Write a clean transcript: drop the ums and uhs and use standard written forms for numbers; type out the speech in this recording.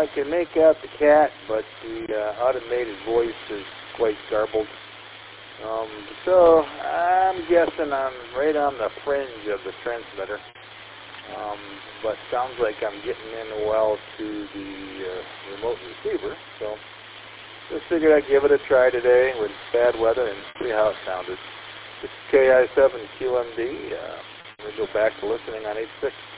I can make out the cat, but the automated voice is quite garbled. So I'm guessing I'm right on the fringe of the transmitter. But sounds like I'm getting in well to the remote receiver. So just figured I'd give it a try today with bad weather and see how it sounded. This is KI7QMD. We'll go back to listening on 86.